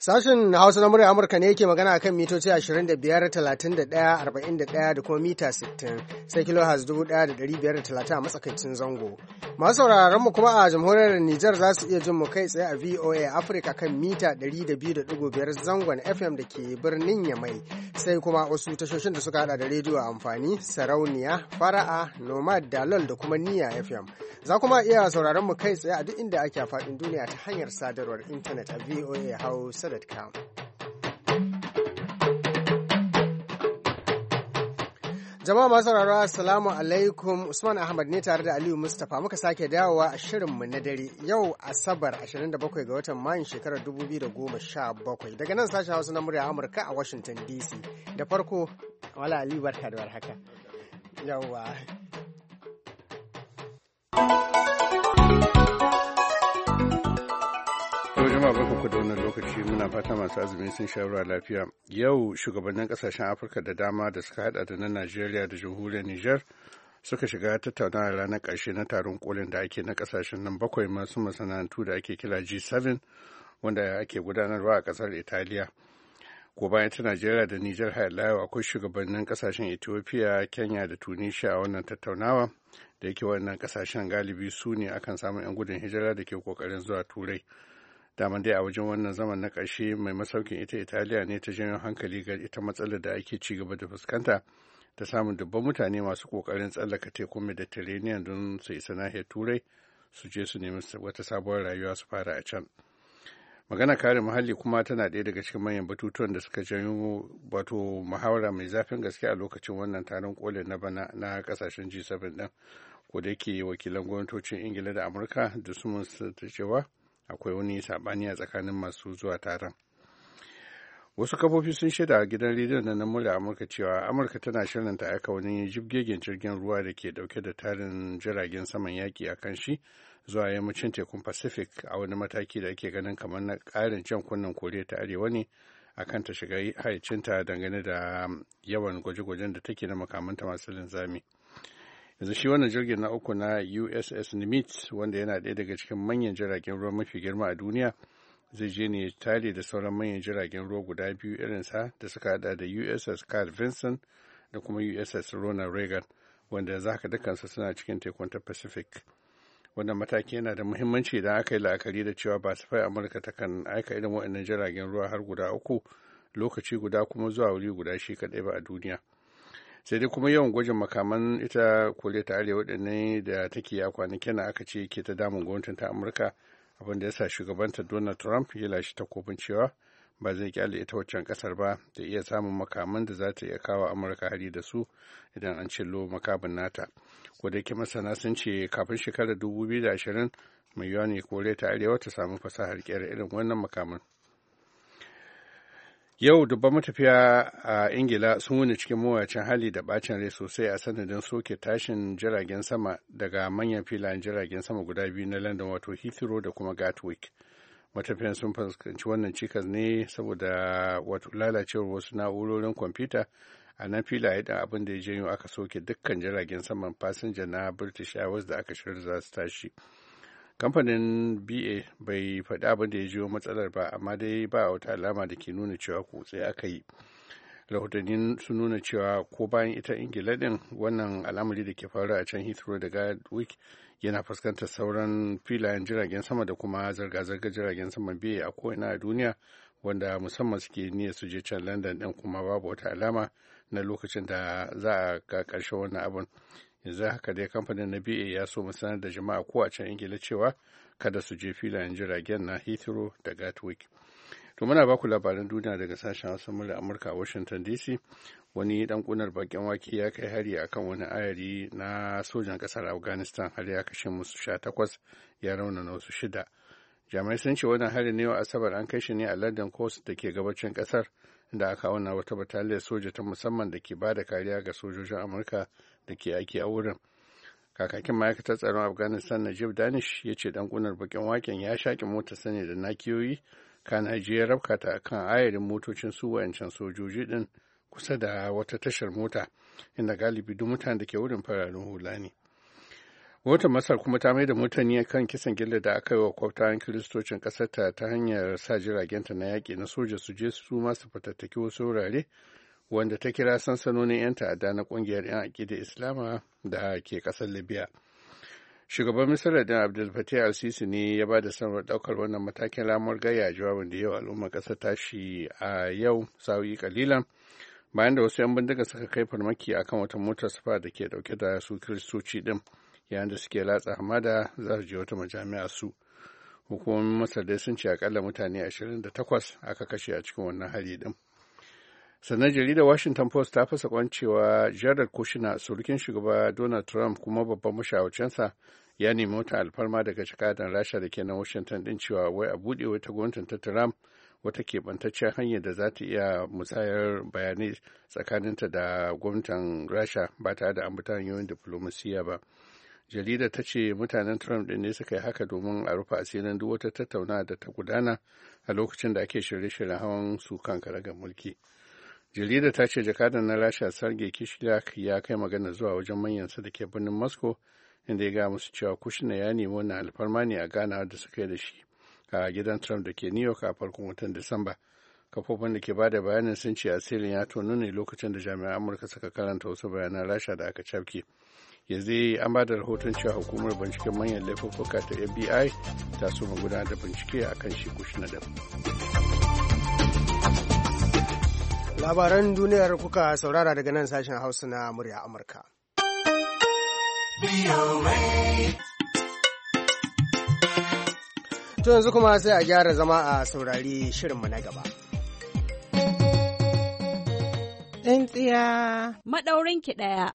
Sashen Hausa na murya Amurka ne yake magana akan mitoci 25, 31, 41 da kuma mita 60, sai kilohaz 1530 a matsakaicin zango. Masu sauraron mu kuma a jamhuriyar Nijar za su iya jin mu kai tsaye a VOA Africa kan mita 102.5 zangon FM da ke birnin Yamai, sai kuma wasu tashoshin da suka hada da rediyo amfani, sarauniya, fara'a, nomad, dalol da kuma niyya FM. Za kuma iya sauraron mu kai tsaye a duk inda ake faɗin duniya ta hanyar sadarwar intanet a VOA Hausa.com. Jama'a masu sauraro assalamu alaikum, Usman Ahmad ne tare da Aliyu Mustapha muka sake dawowa a shirinmu na dare yau Asabar 27 ga watan Mayun shekarar 2017 daga nan sashen Hausa na murya Amurka a Washington DC. Da farko, wala Aliyu barka da warhaka. Yawwa. jama'a barkanku da wannan lokaci muna fata masu azumi sun sha ruwa lafiya. Yau shugabannin kasashen Afirka da dama da suka hada da na Najeriya da jamhuriyar Nijar suka shiga tattaunawa ranar ƙarshe na taron kolin da ake na kasashen nan bakwai masu masana'antu da ake kira G7 wanda ake gudanarwa a ƙasar Italiya. Ko bayan ta Najeriya da Nijar har yau akwai shugabannin kasashen Ethiopia, Kenya da Tunisia a wannan tattaunawa da yake wannan kasashen galibi su ne akan samun 'yan gudun hijira da ke kokarin zuwa Turai. Daman dai a wajen wannan zaman na ƙarshe mai masaukin ita Italiya ne ta janyo hankali ga ita matsalar da ake ci gaba da fuskanta ta samun dubban mutane masu ƙoƙarin tsallaka tekun Mediterranean don su isa nahiyar Turai su je su nemi wata sabuwar rayuwa su fara a can. Magana kare muhalli kuma tana ɗaya daga cikin manyan batutuwan da suka janyo wato muhawara mai zafin gaske a lokacin wannan taron kolin na bana na ƙasashen G7 ɗin. Ko da yake wakilan gwamnatocin Ingila da Amurka da su mun cewa akwai wani saɓani a tsakanin masu zuwa taron. Wasu kafofi sun shaida a gidan rediyon na murya Amurka cewa Amurka tana shirin ta aika wani jibgegen jirgin ruwa da ke dauke da tarin jiragen saman yaƙi a kan shi zuwa yammacin tekun Pacific a wani mataki da ake ganin kamar na ƙarin jan kunnen Koriya ta Arewa ne akan ta shiga haicinta dangane da yawan gwaje-gwajen da take na makamanta masu linzami. Yanzu shi wannan jirgin na uku na USS Nimitz wanda yana ɗaya daga cikin manyan jiragen ruwa mafi girma a duniya zai je ne tare da sauran manyan jiragen ruwa guda biyu irinsa da suka hada da USS Carl Vinson da kuma USS Ronald Reagan wanda za ka dukansu suna cikin tekun ta Pacific. Wannan mataki yana da muhimmanci idan aka yi la'akari da cewa ba safai Amurka ta kan aika irin waɗannan jiragen ruwa har guda uku lokaci guda kuma zuwa wuri guda shi kaɗai ba a duniya. Sai dai kuma yawan gwajin makaman ita koriya ta arewa waɗannan da take a kwanakin aka ce ke ta damun gwamnatin ta Amurka abin da ya sa shugabanta Donald Trump ya lashe takobin cewa ba zai kyale ita waccan kasar ba da iya samun makaman da za ta iya kawo Amurka hari da su idan an cillo makamin nata. Ko da yake masana sun ce kafin shekarar 2020 mai yiwuwa ne koriya ta arewa ta samu fasahar kera irin wannan makaman. Yau dubban matafiya a Ingila sun wuni cikin mawuyacin hali da bacin rai sosai a sanadin soke tashin jiragen sama daga manyan filayen jiragen sama guda biyu na London wato Heathrow da kuma Gatwick. Matafiyan sun fuskanci wannan cikas ne saboda wato lalacewar wasu na'urorin kwamfuta a nan filaye da abin da ya janyo aka soke dukkan jiragen saman fasinja na British Airways da aka shirya za su tashi. Kamfanin BA bai faɗi abin da ya jiyo matsalar ba amma dai ba wata alama da ke nuna cewa kutse aka yi. Rahotanni sun nuna cewa ko bayan ita Ingila din wannan al'amari da ke faruwa a can Heathrow da Gatwick yana fuskantar sauran filayen jiragen sama da kuma zirga-zirgar jiragen saman BA a ko'ina a duniya wanda musamman suke niyyar su je can London din kuma babu wata alama na lokacin da za a ga ƙarshen wannan abun. Yanzu haka dai kamfanin na BA ya so sanar da jama'a ko a can Ingila cewa kada su je filayen jiragen na Heathrow da Gatwick. To muna baku labaran duniya daga sashen Hausa murya Amurka a Washington DC. Wani dan kunar bakin wake ya kai hari akan wani ayari na sojan kasar Afghanistan har ya kashe musu 18 ya raunana wasu 6. Jami'ai sun ce wannan hari ne wa Asabar an kai shi ne a London Coast da ke gabacin kasar da aka auna wata bataliyar soja ta musamman da ke ba da kariya ga sojojin Amurka da ke aiki a wurin. Kakakin ma'aikatar tsaron Afghanistan Najib Danish ya ce dan kunar bakin waken ya shaƙi motar sani da nakiyoyi kana ya rabka ta kan ayarin motocin su wayancan sojoji din kusa da wata tashar mota inda galibi duk mutanen da ke wurin fararen hula ne. Wata Masar kuma ta mai da mutane kan kisan gilla da aka yi wa kwaftawan kiristocin ƙasarta ta hanyar sa jiragenta na yaƙi na soja su je su masu fatattaki wasu wurare wanda ta kira sansanonin 'yan ta'adda na ƙungiyar 'yan aƙidar Islama da ke ƙasar Libya. Shugaban Misira din Abdul Fattah al-Sisi ne ya ba da sanarwar ɗaukar wannan matakin ramuwar gayya jawabin da yau al'ummar ƙasar tashi a yau sa'o'i kalilan bayan da wasu 'yan bindiga suka kai farmaki akan wata motar safa da ke ɗauke da su kiristoci din. Yayin da suke latsa hamada za su je wata majami'a su. Hukumomin Masar dai sun ce akalla mutane 28 aka kashe a cikin wannan hari din. Sannan jaridar Washington Post ta fasa kwancewa Jared Kushner, surukin shugaba Donald Trump kuma babban mashawarcinsa, ya nemi wata alfarma daga jakadan Rasha da ke na Washington din cewa wai a buɗe wata gwamnatin ta Trump wata keɓantaccen hanyar da za ta iya musayar bayanai tsakaninta da gwamnatin Rasha ba tare da ambata hanyoyin diflomasiyya ba. Jaridar ta ce mutanen Trump ɗin ne suka yi haka domin a rufe asirin duk wata tattaunawa da ta gudana a lokacin da ake shirye-shiryen hawan su kan karagar mulki. Jaridar ta ce jakadan na Rasha Sergei Kislyak ya kai magana zuwa wajen manyansa da ke birnin Moscow inda ya ga musu cewa Kushner ya nemi wannan alfarma ne a ganawa da suka yi da shi a gidan Trump da ke New York a farkon watan Disamba. Kafofin da ke ba da bayanin sun ce asirin ya tono ne lokacin da jami'an Amurka suka karanta wasu bayanan Rasha da aka cafke. Yanzu an ba da rahoton cewa hukumar binciken manyan laifuffuka ta FBI ta so gudanar da bincike a kan shi Kushner da. Labaran duniyar kuka saurara daga nan sashen Hausa na murya Amurka. To yanzu kuma sai a gyara zama a saurari shirinmu na gaba. Tsintsiya maɗaurinki ɗaya.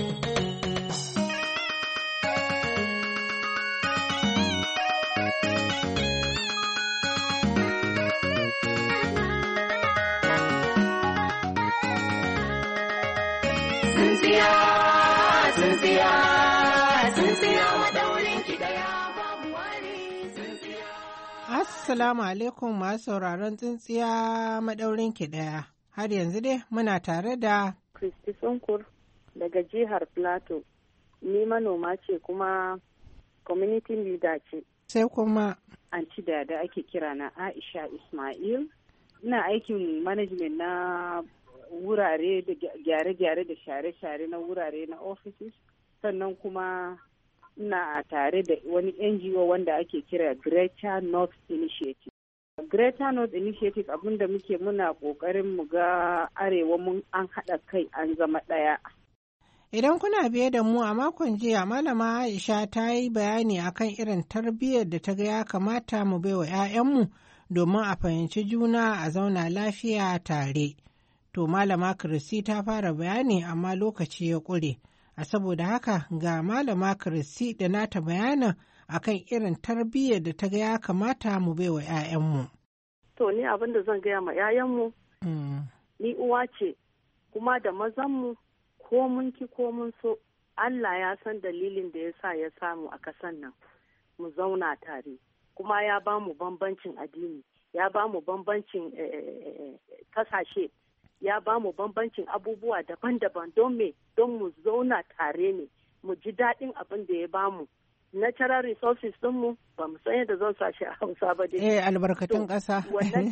Tsintsiya, tsintsiya, tsintsiya maɗaurinki ɗaya babu wani tsintsiya. Assalamu alaikum masu sauraron tsintsiya maɗaurinki ɗaya. Har yanzu dai muna tare da Kristi Sunkur daga jihar Plateau. Ni manoma ce kuma community leader ce. Sai kuma Anci da ake kira na Aisha Ismail. Ina aikin management na wurare da gyare-gyare da share-share na wurare na offices. Sannan kuma ina tare da wani NGO wanda ake kira Greater North Initiative. Greater North Initiative abinda muna kokarin mu ga arewa mun an haɗa kai an zama ɗaya. Idan kuna biye da mu a makon jiya Malama Aisha ta yi bayani akan irin tarbiyyar da ta ga ya kamata mu baiwa 'ya'yanmu domin a fahimci juna a zauna lafiya tare. To Malama Kristi ta fara bayani amma lokaci ya ƙure. A saboda haka ga Malama Kristi da nata bayanin akan irin tarbiyyar da ta ga ya kamata mu baiwa 'ya'yanmu. To ni abin da zan gaya ma 'ya'yanmu, ni uwa ce, kuma da mazanmu ko mun ki ko mun so, Allah ya san dalilin da ya sa ya samu a kasan nan mu zauna tare, kuma ya ba mu bambancin addini, ya ba mu bambancin kasashe, ya ba mu bambancin abubuwa daban-daban don me, don mu zauna tare ne, mu ji daɗin abin da ya ba mu. Natural resources ɗinmu ba mu san yadda zan sa shi a Hausa ba dai. Albarkatun ƙasa.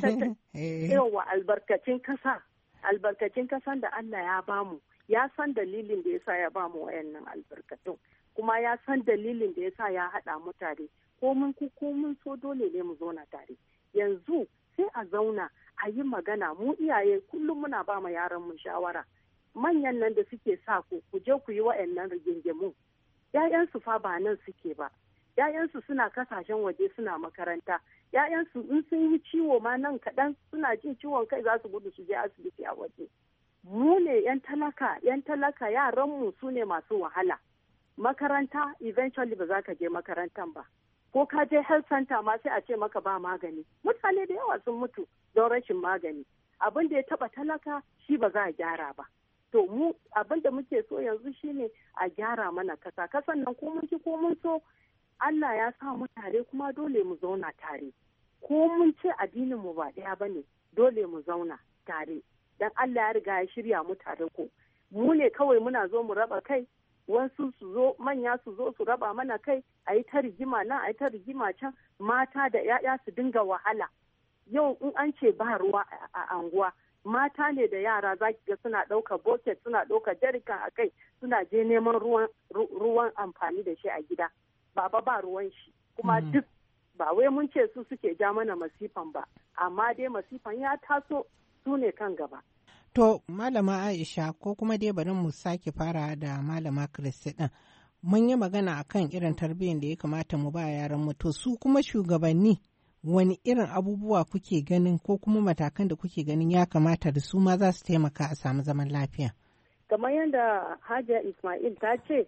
Yawa albarkacin ƙasa. Albarkacin ƙasan da Allah ya bamu. Ya san dalilin da yasa ya bamu wayannan albarkatun. Kuma ya san dalilin da yasa ya haɗa mu tare. Ko mun so dole ne mu zauna tare. Yanzu sai a zauna a yi magana mu iyaye kullum muna ba ma yaran mu shawara. Manyan nan da suke sa ku je ku yi wayannan rigingimu. ‘Ya'yansu fa ba nan suke ba, ‘ya'yansu suna kasashen waje suna makaranta, ‘ya'yansu in sun yi ciwo ma nan kaɗan suna jin ciwon kai za su gudu su je asibiti a waje. Mu ne ‘yan talaka yaranmu su ne masu wahala. Makaranta eventually ba za ka je makarantan ba. Ko ka je health center ma sai a ce maka ba magani. Mutane da yawa sun mutu don rashin magani. Abin da ya taɓa talaka shi ba za a gyara ba. To mu abin da muke so yanzu shine a gyara mana kasa. Kasan nan ko mun ki ko mun so Allah ya sa mu tare kuma dole mu zauna tare. Ko mun ce addinin mu ba ɗaya bane dole mu zauna tare. Dan Allah ya riga ya shirya mu tare ko. Mu ne kawai muna zo mu raba kai wasu su zo manya su zo su raba mana kai a yi ta rigima nan a yi ta rigima can mata da 'ya'ya su dinga wahala. Yau in an ce ba ruwa a anguwa mata ne da yara za ki ga suna ɗaukar bucket suna ɗaukar jarikan a kai suna je neman ruwan amfani da shi a gida. Baba ba ruwan shi kuma duk ba wai mun ce su suke ja mana masifan ba amma dai masifan ya taso su ne kan gaba. To malama Aisha ko kuma dai bari mu sake fara da malama Kristi din. Mun yi magana akan irin tarbiyyar da ya kamata mu ba yaran mu to su kuma shugabanni wani irin abubuwa kuke ganin ko kuma matakan da kuke ganin ya kamata da su ma za su taimaka a samu zaman lafiya. Kamar yadda Hajiya Ismail ta ce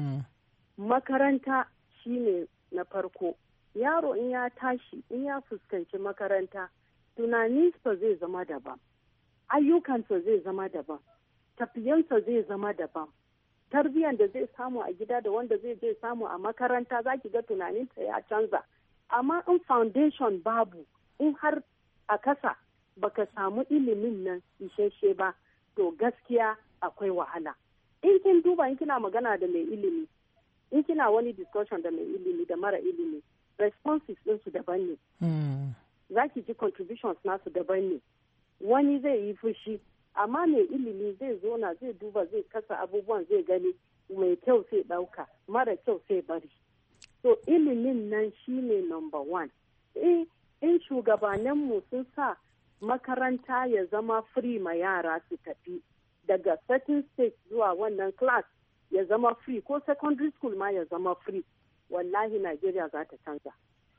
makaranta shine na farko. Yaro in ya tashi in ya fuskanci makaranta tunaninsa zai zama daban. Ayyukansa zai zama daban, tafiyansa zai zama daban, tarbiyyar da zai samu a gida da wanda zai je samu a makaranta za ki ga tunaninsa ya canza. Amma in foundation babu, in har a kasa baka samu ilimin nan isasshe ba, to gaskiya akwai wahala. In kin duba in kina magana da mai ilimi, in kina wani discussion da mai ilimi da mara ilimi, responses ɗinsu daban ne. Za ki ji contributions nasu daban ne. Wani zai yi fushi amma mai ilimi zai zona zai duba zai kasa abubuwan zai gani mai kyau sai ɗauka mara kyau sai bari. So ilimin nan shine number one. In shugabanninmu sun sa makaranta ya zama free ma yara su tafi daga certain stage zuwa wannan class ya zama free ko secondary school ma ya zama free, wallahi Najeriya za ta canza.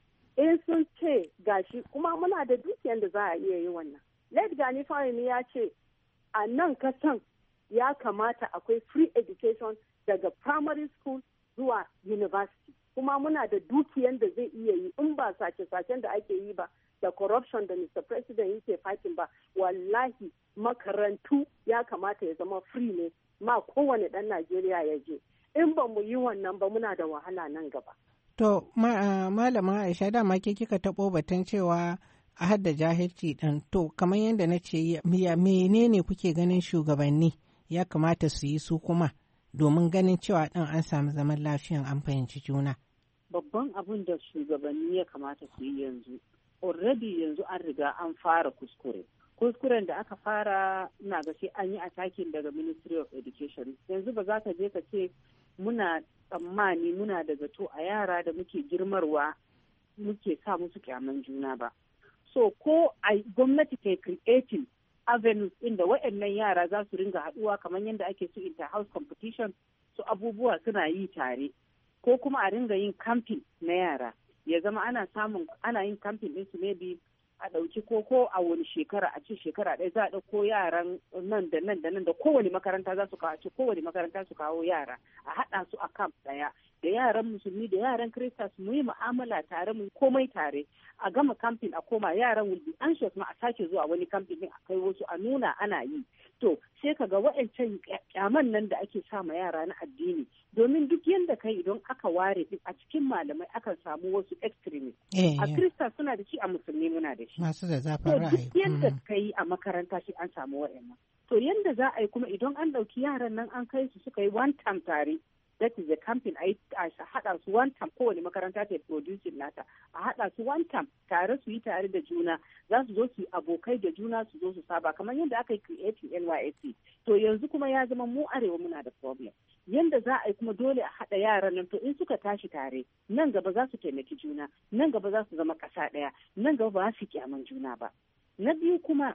In sun ce gashi kuma muna da dukiyar da za a iya yi wannan. Late Gani Fahimi ya ce a nan kasan ya kamata akwai free education daga primary school zuwa university. Kuma muna da dukiyan da zai iya yi in ba sace-sacen da ake yi ba da corruption da Mr. President yake fakin ba. Wallahi makarantu ya kamata ya zama free ne ma kowane ɗan Najeriya ya je. In ba mu yi wannan ba muna da wahala nan gaba. To malama Aisha dama ke kika taɓo batun cewa a hadda jahilci ɗin to kamar yadda na ce menene kuke ganin shugabanni ya kamata su yi su kuma domin ganin cewa ɗin an samu zaman lafiyan an fahimci juna. Babban abin da shugabanni ya kamata su yi yanzu, already yanzu an riga an fara kuskuren da aka fara ina ga sai an yi attacking daga Ministry of Education. Yanzu ba za ka je ka ce muna tsammani muna da zato a yara da muke girmarwa muke sa musu kyaman juna ba. So ko a gwamnati ta creating avenues inda waɗannan yara za su ringa haɗuwa kamar yadda ake su inter-house competition su abubuwa suna yi tare ko kuma a ringa yin camping na yara ya zama ana yin camping ɗin su maybe a ɗauki ko a wani shekara a ce shekara ɗaya za a ɗauko yaran nan da kowane makaranta za su kawo a ce kowane makaranta su kawo yara a haɗa su a camp ɗaya da yaran musulmi da yaran kirista su yi mu'amala tare mu komai tare a gama camping a koma yaran will be anxious ma a sake zuwa wani camping din a kai wasu a nuna ana yi to sai ka ga wa'ancan kyaman nan da ake sa ma yara na addini domin duk yanda kai idan aka ware din a cikin malamai akan samu wasu extremists a kirista suna da shi a musulmi muna da shi masu da zafin ra'ayi duk yanda kai a makaranta shi an samu wa'annan to yanda za a yi kuma idan an ɗauki yaran nan an kai su suka yi one term tare that is a camping a haɗa su one term kowane makaranta ta producing nata a haɗa su one term tare su yi tare da juna za su zo su abokai da juna su zo su saba kamar yadda aka yi creating NYSC to yanzu kuma ya zama mu arewa muna da problem yanda za a yi kuma dole a haɗa yaran nan to in suka tashi tare nan gaba za su taimaki juna nan gaba za su zama ƙasa ɗaya nan gaba ba su kyaman juna ba na biyu kuma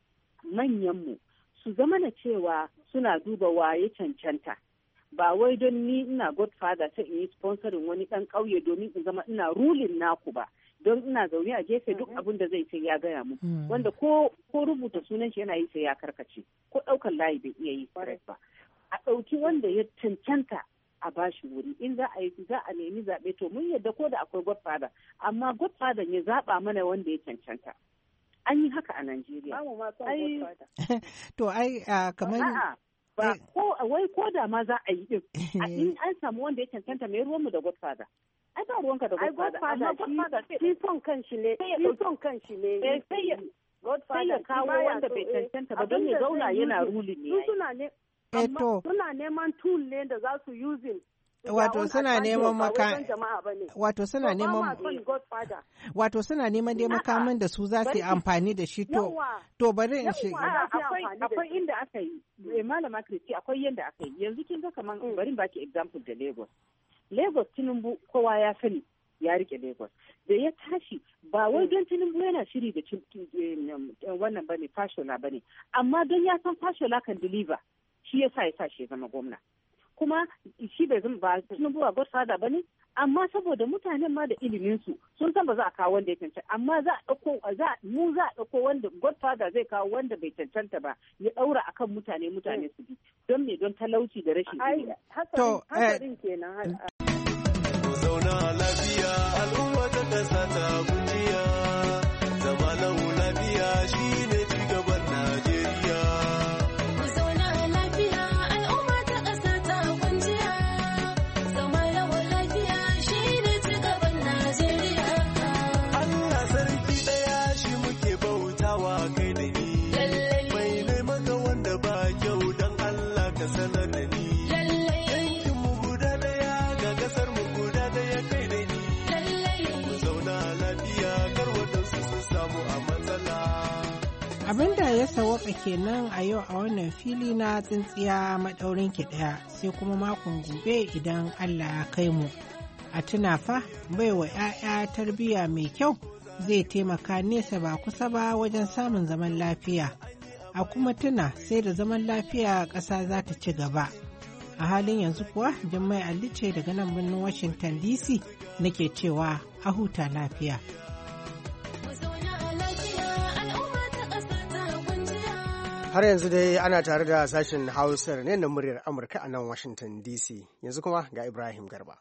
manyanmu su zama na cewa suna duba waye cancanta ba wai don ni ina godfather sai in yi sponsorin wani ɗan ƙauye domin in zama ina rulin naku ba don ina zaune a gefe duk abin da zai sai ya gaya mu wanda ko rubuta sunan shi yana yi sai ya karkace ko ɗaukar layi bai iya yi ba a ɗauki wanda ya cancanta a bashi wuri in za a nemi zaɓe to mun yadda ko da akwai godfather amma godfather ya zaɓa mana wanda ya cancanta an yi haka a Najeriya. To ai kamar ba ko da ma za a yi din in an samu wanda ya cancanta mai ruwanmu da godfather ai ba ruwanka da godfather amma godfather shi son kanshi ne sai ya kawo wanda bai cancanta ba don ya zauna yana rulin ne amma suna neman tool ne da za su using. Wato suna neman wato suna neman dai makamin da su za su yi amfani da shi to bari in shi akwai inda aka yi malama Kristi akwai yanda aka yi yanzu kin ga kaman bari baki example da Lagos Tinubu kowa ya sani ya rike Lagos da ya tashi ba wai don Tinubu yana shiri da wannan bane Fashola bane amma don ya san Fashola kan deliver shi yasa ya sa shi zama gwamna kuma shi bai zama ba Tinubu ba godfather bane amma saboda mutanen ma da ilimin su sun san ba za a kawo wanda ya cancanta amma za a dauko wanda godfather zai kawo wanda bai cancanta ba ya daura akan mutane su bi don me don talauci da rashin ilimi to kenan zauna lafiya al'umma ta kasa ta kujiya zama lau lafiya shine cigaban Najeriya. Ku zauna lafiya al'umma ta kasa ta kujiya zama lau lafiya shine cigaban Najeriya. Allah sarki daya shi muke bautawa kai da ni. Mai maka wanda ba kyau dan Allah ka sanar da ni. Yankin mu guda daya ga kasar mu guda daya kai da ni. Ku zauna lafiya kar wadansu sun samu a matsala. Abin da ya sawaka kenan a yau a wannan fili na tsintsiya maɗaurin ki ɗaya sai kuma makon gobe idan Allah ya kai mu. A tuna fa baiwa 'ya'ya tarbiyya mai kyau zai taimaka nesa ba kusa ba wajen samun zaman lafiya. A kuma tuna sai da zaman lafiya ƙasa za ta ci gaba. A halin yanzu kuwa Jummai Ali ce daga nan birnin Washington DC nake cewa a huta lafiya. Har yanzu dai ana tare da sashen Hausar ne na muryar Amurka a nan Washington DC. Yanzu kuma ga Ibrahim Garba.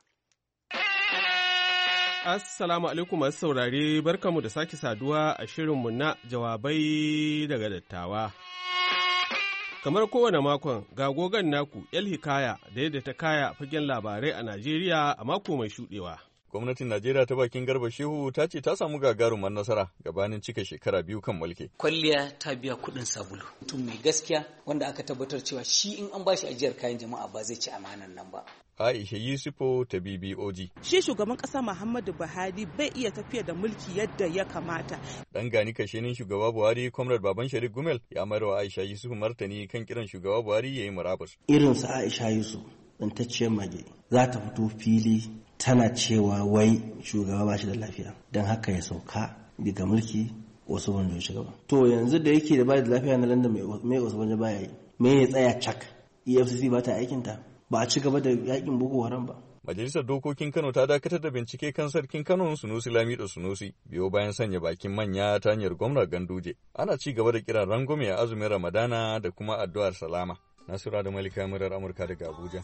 Assalamu alaikum masu saurare barkamu da sake saduwa a shirinmu na jawabai daga dattawa. Kamar kowane makon ga gogon naku El Hikaya da yadda ta kaya fagen labarai a Najeriya a mako mai shuɗewa. Gwamnatin Najeriya ta bakin Garba Shehu ta ce ta samu gagarumar nasara gabanin cika shekara 2 kan mulki. Kwalliya ta biya kuɗin sabulu. Mutum mai gaskiya wanda aka tabbatar cewa shi in an bashi ajiyar kayan jama'a ba zai ci amanan nan ba. Aisha Yusufu ta BBOG. Shi shugaban ƙasa Muhammadu Buhari bai iya tafiya da mulki yadda ya kamata. Dan gani kashenin shugaba Buhari, Comrade Baban Sharif Gumel ya mayar wa Aisha Yusufu martani kan kiran shugaba Buhari ya yi murabus. Irin sa Aisha Yusuf ce mage za ta fito fili tana cewa wai shugaba ba shi da lafiya don haka ya sauka daga mulki wasu wanda ya shiga. To yanzu da yake da ba da lafiya na London mai wasu wanda baya yi. Me ya tsaya cak? EFCC ba ta aikinta. Ba a ci gaba da yakin Boko Haram ba. Majalisar Dokokin Kano ta dakatar da bincike kan sarkin Kano Sunusi Lamido Sunusi biyo bayan sanya bakin manya ta hanyar gwamna Ganduje. Ana ci gaba da kiran rangwame a azumin Ramadana da kuma addu'ar salama. Nasura da Malika murar Amurka daga Abuja.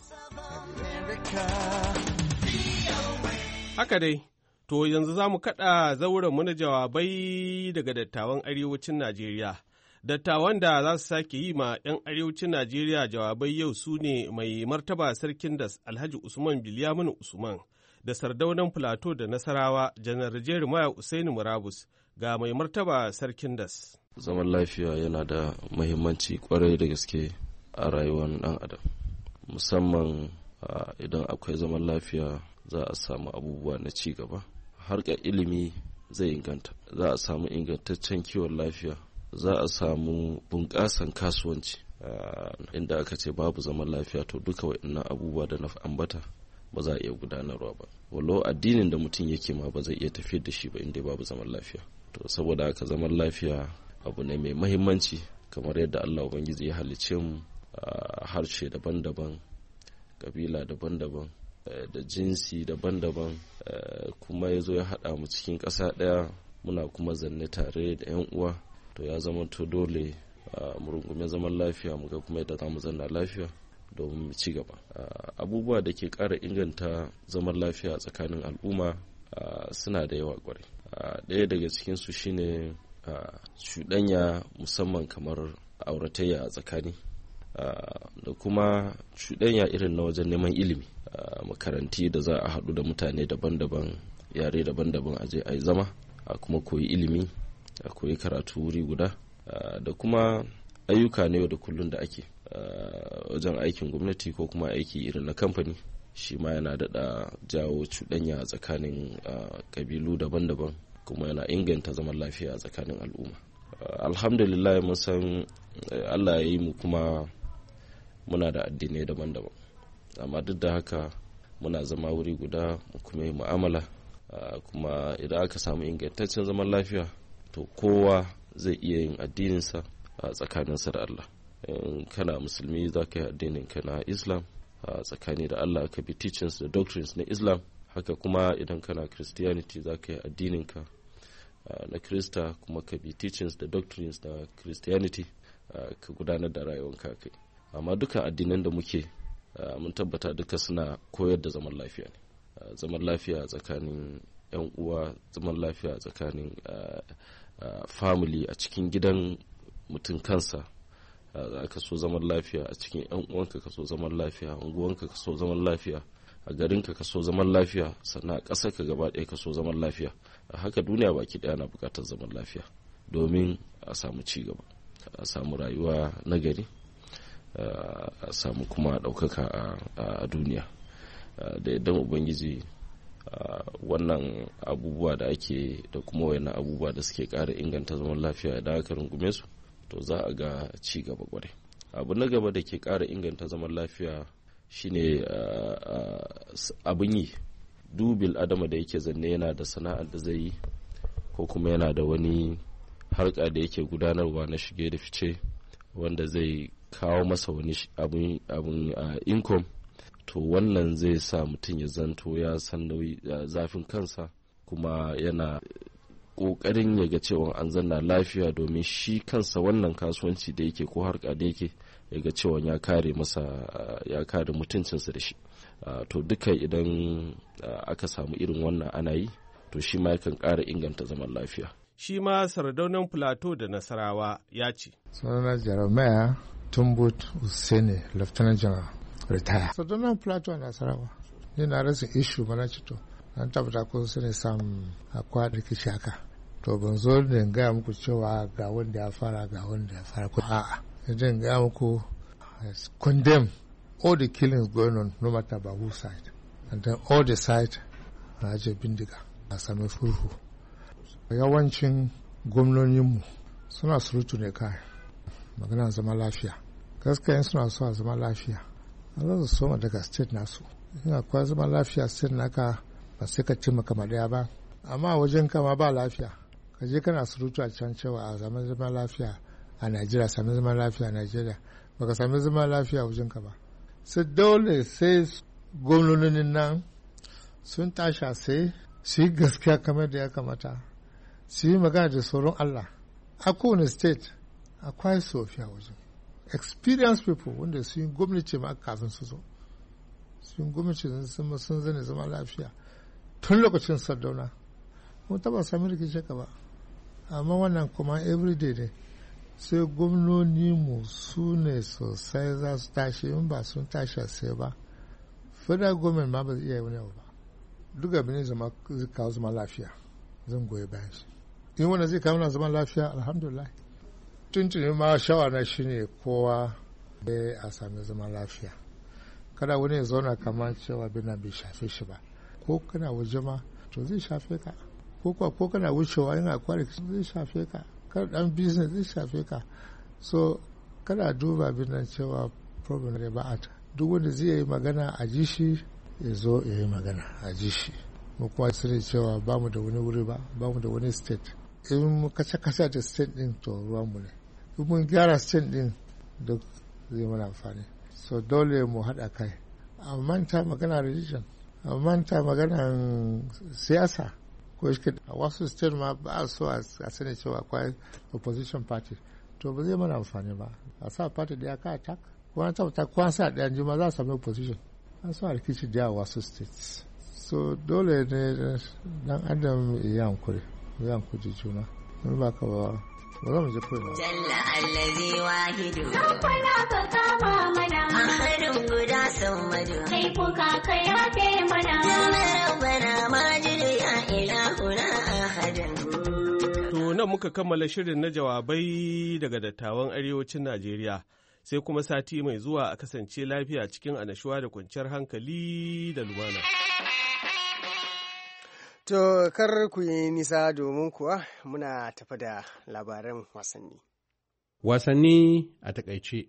Haka dai, to yanzu za mu kaɗa zauren mu na jawabai daga dattawan arewacin Najeriya. Dattawan da za su sake yi ma 'yan arewacin Najeriya jawabai yau su ne mai martaba sarkin das Alhaji Usman Bilyaminu Usman da sardaunan Filato da Nasarawa Janar Jeremiah Usaini Murabus ga mai martaba sarkin das. Zaman lafiya yana da muhimmanci kwarai da gaske a rayuwar ɗan adam, musamman idan akwai zaman lafiya za a samu abubuwa na ci gaba. Harkar ilimi zai inganta, za a samu ingantaccen kiwon lafiya, za a samu bunƙasan kasuwanci. Inda aka ce babu zaman lafiya to duka waɗannan abubuwa da na ambata ba za a iya gudanarwa ba. Wallo addinin da mutum yake ma ba zai iya tafiyar da shi ba inda babu zaman lafiya. To saboda haka zaman lafiya abu ne mai mahimmanci, kamar yadda Allah Ubangiji ya halicce mu harshe daban-daban, kabila daban-daban, da jinsi daban-daban, kuma ya zo ya haɗa mu cikin ƙasa ɗaya, muna kuma zanne tare da 'yan uwa. To ya zama to dole mu rungume zaman lafiya, mu ga kuma yadda za mu zanna lafiya domin mu ci gaba. Abubuwa da ke ƙara inganta zaman lafiya tsakanin al'umma suna da yawa ƙwarai. Ɗaya daga cikinsu shine cuɗanya, musamman kamar auratayya a tsakani, da kuma cuɗanya irin na wajen neman ilimi, makaranti da za a haɗu da mutane daban-daban, yare daban-daban a je a yi zama a kuma koyi ilimi, a koyi karatu wuri guda, da kuma ayyuka na yau da kullum da ake wajen aikin gwamnati ko kuma aiki irin na kamfani, shi ma yana daɗa jawo cuɗanya tsakanin ƙabilu daban-daban, kuma yana inganta zaman lafiya a tsakanin al'umma. Alhamdulillah mun san Allah ya yi mu kuma muna da addinai daban-daban, amma duk da haka muna zama wuri guda mu kuma yi mu'amala, kuma idan aka samu ingantaccen zaman lafiya to kowa zai iya yin addininsa a tsakaninsa da Allah. In kana musulmi za ka yi addininka na Islam a tsakani da Allah, ka bi teachings da doctrines na Islam. Haka kuma idan kana Christianity za ka yi addininka na Krista, kuma ka bi teachings da doctrines na Christianity, ka gudanar da rayuwanka kai. Amma dukan addinan da muke mun tabbata duka suna koyar da zaman lafiya ne. Zaman lafiya tsakanin 'yan uwa, zaman lafiya tsakanin family a cikin gidan mutum kansa. Ka so zaman lafiya a cikin 'yan uwanka, ka so zaman lafiya a unguwanka, ka so zaman lafiya a garinka, ka so zaman lafiya, sannan a ƙasarka gaba ɗaya ka so zaman lafiya. Haka duniya baki ɗaya na buƙatar zaman lafiya domin a samu ci gaba, a samu rayuwa nagari, a samu kuma ɗaukaka a duniya. Da idan ubangiji wannan abubuwa da ake da kuma wayannan abubuwa da suke ƙara inganta zaman lafiya idan aka rungume su, to za a ga ci gaba kwarai. Abu na gaba da ke ƙara inganta zaman lafiya shine abin yi. Dubil adama da yake zanne yana da sana'ar da zai yi, ko kuma yana da wani harka da yake gudanarwa na shige da fice wanda zai kawo masa wani abin income, to wannan zai sa mutum ya zanto ya san nauyi zafin kansa, kuma yana ƙoƙarin ya ga cewa an zanna lafiya, domin shi kansa wannan kasuwanci da yake ko harka da yake ya ga cewa ya kare mutuncinsa da shi. To duka idan aka samu irin wannan ana yi, to shi ma yakan ƙara inganta zaman lafiya. Shi ma Sardaunan Plateau da Nasarawa ya ce. Sunana Jeremiah Tumbut Usene, Lieutenant General, retire. Sardaunan Plateau da Nasarawa. Ni na rasa issue ba na cito. An tabbata ko su ne samun akwa da kishi haka. To ban zo da gaya muku cewa ga wanda ya fara ga wanda ya fara. A'a, idan gaya muku condemn all the killings going on, no matter by whose side. And then all the side na aje bindiga a sami furhu. Yawancin gwamnoninmu suna surutu ne kai magana zama lafiya. Gaskiya suna so a zama lafiya, a za su soma daga state nasu. In akwai zama lafiya state naka ba sai ka taimaka ma daya ba, amma wajen kama ba lafiya ka je kana surutu a can cewa a zama lafiya a Najeriya, sami zama lafiya a Najeriya, baka sami zama lafiya wajen ka ba. Sai dole sai gwamnonin nan sun tasha sai su yi gaskiya kamar da ya kamata, su yi magana da tsoron Allah. A kowane state akwai sofiya wajen experienced people wanda su yi gwamnati ma kafin su zo, su yi gwamnati sun zane zama lafiya tun lokacin Sardauna. Mun taba sami rikice ka ba, amma wannan kuma everyday ne. Sai gwamnoni mu su ne sosai za su tashi, in ba sun tashi sai ba federal government ma ba zai iya wani abu ba. Duk abin ne zai kawo zama lafiya, zan goyi bayan shi. In wanda zai kawo zama lafiya, alhamdulillah. Tuntuni ma shawara shi ne kowa a sami zama lafiya. Kada wani ya zauna kamar cewa bina bai shafe shi ba, ko kana waje ma to zai shafe ka, ko kana wucewa yana kwari zai shafe ka, kada dan business zai shafe ka. So kada duba bin nan cewa problem ne ba a ta. Duk wanda zai yi magana a ji shi ya zo ya yi magana a ji shi. Mu kuma sani cewa ba mu da wani wuri ba mu da wani state. In mu kace da state din to ruwan mu ne. In mun gyara state din duk zai mana amfani. So dole mu haɗa kai. A manta magana religion, a manta magana siyasa. Ko shi a wasu state ma ba so a sani cewa akwai opposition party. To ba zai mana amfani ba. A sa party da ya ka attack. Ko an tabbata ko an sa ɗayan jima za a sami opposition. An sa rikici da wasu states. So dole ne dan adam ya hankuri juna. Mun ba ka ba za mu je koyi. Jalla allazi wahidu. Rabbana ka kama mana. Ahadun guda saumadu. Kai kuka ka yafe mana. Jalla rabbana majidu ya ilahuna ahadan. To nan muka kammala shirin na jawabai daga dattawan arewacin Najeriya. sai kuma sati mai zuwa a kasance lafiya cikin annashuwa da kwanciyar hankali da lumana. To kar ku yi nisa domin kuwa muna tafa da labaran wasanni. Wasanni a takaice.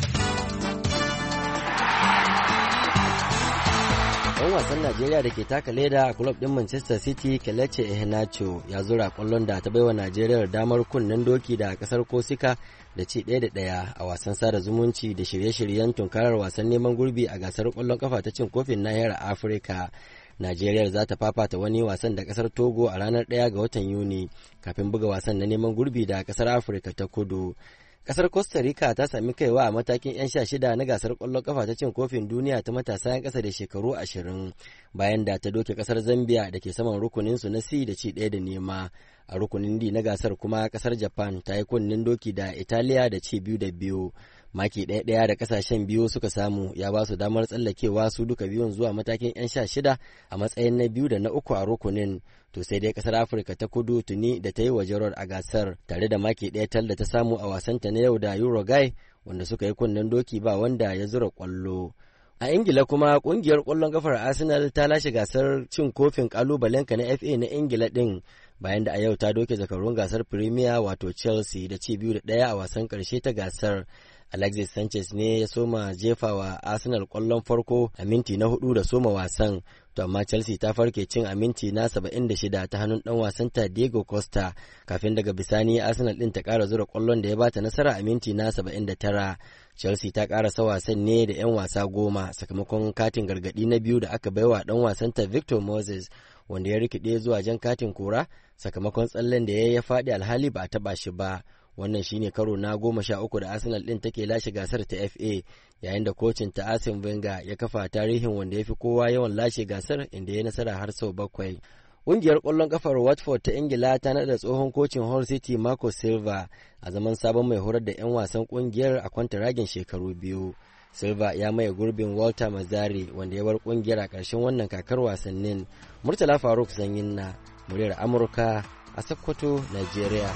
Ɗan wasan Najeriya da ke taka leda a kulob ɗin Manchester City Kelechi Iheanacho ya zura ƙwallon da ta baiwa Najeriya damar kunnen doki da ƙasar Kosika da ci 1-1 a wasan sada zumunci da shirye-shiryen tunkarar wasan neman gurbi a gasar ƙwallon kafa ta cin kofin nahiyar Afirka. Najeriya za ta fafata wani wasan da kasar Togo a ranar 1 ga watan Yuni kafin buga wasan na neman gurbi da kasar Afirka ta Kudu. Kasar Costa Rica ta sami kaiwa a matakin 'yan 16 na gasar ƙwallon kafa ta cin kofin duniya ta matasa 'yan ƙasa da shekaru 20 bayan da ta doke kasar Zambia da ke saman rukuninsu na C da ci 1-0. A rukunin D na gasar kuma kasar Japan ta yi kunnen doki da Italiya da ci 2-2. Maki ɗaya da kasashen biyu suka samu ya ba su damar tsallakewa su duka biyun zuwa matakin 'yan 16 a matsayin na 2 da na 3 a rukunin. To sai dai kasar Afirka ta Kudu tuni da ta yi waje a gasar tare da maki ɗaya tal da ta samu a wasanta na yau da Uruguay wanda suka yi kunnen doki ba wanda ya zura ƙwallo. A Ingila kuma kungiyar ƙwallon kafar Arsenal ta lashe gasar cin kofin ƙalubalenka na FA na Ingila ɗin bayan da a yau ta doke zakarun gasar Premier wato Chelsea da ci 2-1 a wasan ƙarshe ta gasar. Alexis Sanchez ne ya soma jefa wa Arsenal ƙwallon farko a minti na 4 da soma wasan, to amma Chelsea ta farke cin a minti na 76 ta hannun ɗan wasanta Diego Costa kafin daga bisani Arsenal ɗin ta ƙara zura ƙwallon da ya bata nasara a minti na 79. Chelsea ta ƙarasa wasan ne da 'yan wasa 10 sakamakon katin gargaɗi na biyu da aka baiwa ɗan wasanta Victor Moses wanda ya rikide zuwa jan katin kora sakamakon tsallen da ya faɗi alhali ba a taɓa shi ba. Wannan shine karo na 13 da Arsenal ɗin take lashe gasar ta FA yayin da kocin ta Arsene Wenger ya kafa tarihin wanda ya fi kowa yawan lashe gasar inda ya nasara har sau 7. Ƙungiyar ƙwallon ƙafar Watford ta Ingila ta naɗa tsohon kocin Hull City Marco Silva a zaman sabon mai horar da 'yan wasan ƙungiyar a kwantaragin shekaru 2. Silva ya maye gurbin Walter Mazzari wanda ya bar ƙungiyar a ƙarshen wannan kakar wasannin. Murtala Faruk Sanyin na muryar Amurka a Sokoto, Nigeria.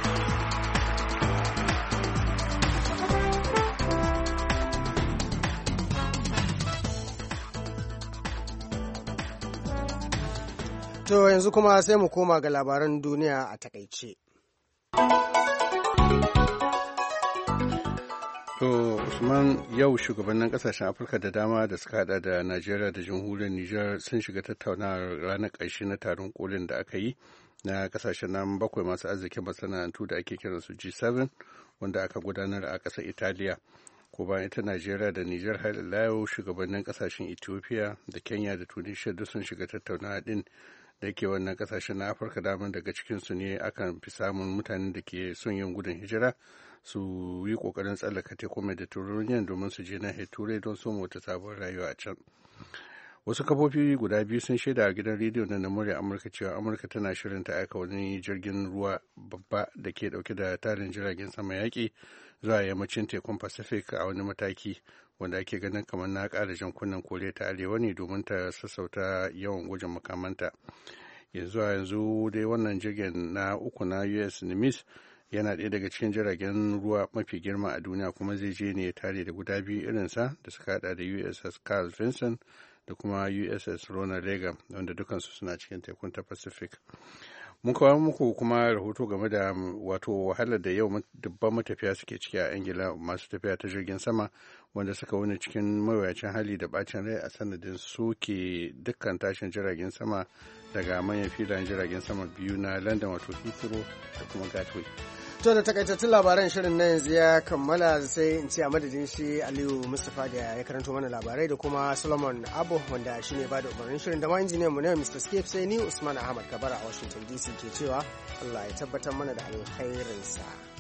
To yanzu kuma sai mu koma ga labaran duniya a takaice. To Usman, yau shugabannin kasashen Afirka da dama da suka hada da Najeriya da jamhuriyar Nijar sun shiga tattaunawar ranar ƙarshe na taron kolin da aka yi na kasashen nan 7 masu arzikin masana'antu da ake kiransu G7 wanda aka gudanar a ƙasar Italiya. Ko bayan ita Najeriya da Nijar har ila yau shugabannin kasashen Ethiopia da Kenya da Tunisia duk sun shiga tattaunawa din da ke wannan kasashen na Afirka daman daga cikinsu ne akan fi samun mutanen da ke son yin gudun hijira su yi kokarin tsallaka teku Mediterranean domin su je nahiyar Turai don su wata sabon rayuwa a can. Wasu kafofi guda biyu sun shaida a gidan rediyo na murya Amurka cewa Amurka tana shirin ta aika wani jirgin ruwa babba da ke dauke da tarin jiragen sama yaƙi zuwa yammacin tekun Pacific a wani mataki wanda ake ganin kamar na ƙara jan kunnen Koriya ta Arewa ne domin ta sassauta yawan gwajin makamanta. Yanzu dai wannan jirgin na uku na US Nimitz yana ɗaya daga cikin jiragen ruwa mafi girma a duniya kuma zai je ne tare da guda biyu irinsa da suka hada da USS Carl Vinson da kuma USS Ronald Reagan wanda dukansu suna cikin tekun ta Pacific. Mun kawo muku kuma rahoto game da wato wahalar da yau dubban matafiya suke ciki a Ingila masu tafiya ta jirgin sama wanda suka wuni cikin mawuyacin hali da bacin rai a sanadin soke dukkan tashin jiragen sama daga manyan filayen jiragen sama biyu na London wato Heathrow da kuma Gatwick. To da takaitattun labaran shirin na yanzu ya kammala sai in ce a madadin shi Aliyu Mustapha da ya karanto mana labarai da kuma Solomon Abo wanda shi ne ba da umarnin shirin da ma injiniyan mu ne Mr. Skip sai ni Usman Ahmad Kabara a Washington DC ke cewa Allah ya tabbatar mana da alkhairinsa.